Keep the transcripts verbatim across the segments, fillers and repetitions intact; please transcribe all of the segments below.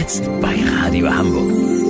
Jetzt bei Radio Hamburg.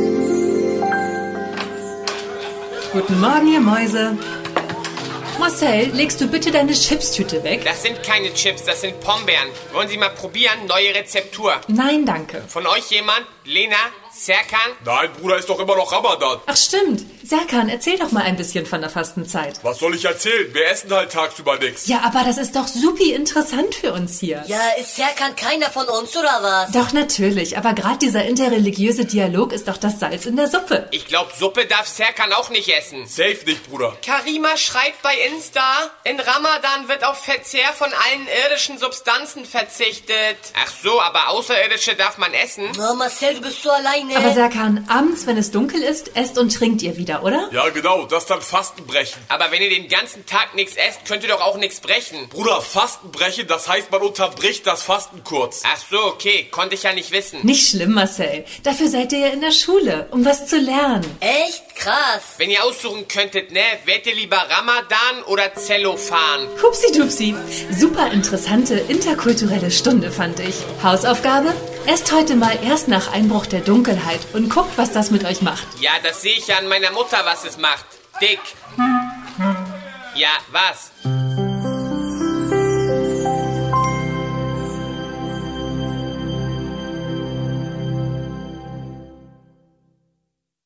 Guten Morgen, ihr Mäuse. Marcel, legst du bitte deine Chipstüte weg? Das sind keine Chips, das sind Pombeeren. Wollen Sie mal probieren? Neue Rezeptur. Nein, danke. Von euch jemand? Lena? Serkan? Nein, Bruder, ist doch immer noch Ramadan. Ach stimmt. Serkan, erzähl doch mal ein bisschen von der Fastenzeit. Was soll ich erzählen? Wir essen halt tagsüber nichts. Ja, aber das ist doch supi interessant für uns hier. Ja, ist Serkan keiner von uns, oder was? Doch, natürlich. Aber gerade dieser interreligiöse Dialog ist doch das Salz in der Suppe. Ich glaube, Suppe darf Serkan auch nicht essen. Safe nicht, Bruder. Karima schreibt bei Insta, in Ramadan wird auf Verzehr von allen irdischen Substanzen verzichtet. Ach so, aber Außerirdische darf man essen? Oh, Marcel, du bist so alleine. Aber Serkan, abends, wenn es dunkel ist, esst und trinkt ihr wieder, oder? Ja, genau, das dann Fastenbrechen. Aber wenn ihr den ganzen Tag nichts esst, könnt ihr doch auch nichts brechen. Bruder, Fastenbrechen, das heißt, man unterbricht das Fasten kurz. Ach so, okay, konnte ich ja nicht wissen. Nicht schlimm, Marcel. Dafür seid ihr ja in der Schule, um was zu lernen. Echt krass. Wenn ihr aussuchen könntet, ne, wärt ihr lieber Ramadan oder Zellophan? Hupsi-dupsi. Super interessante interkulturelle Stunde, fand ich. Hausaufgabe? Esst heute mal erst nach Einbruch der Dunkelheit und guckt, was das mit euch macht. Ja, das sehe ich ja an meiner Mutter, was es macht. Dick. Ja, was?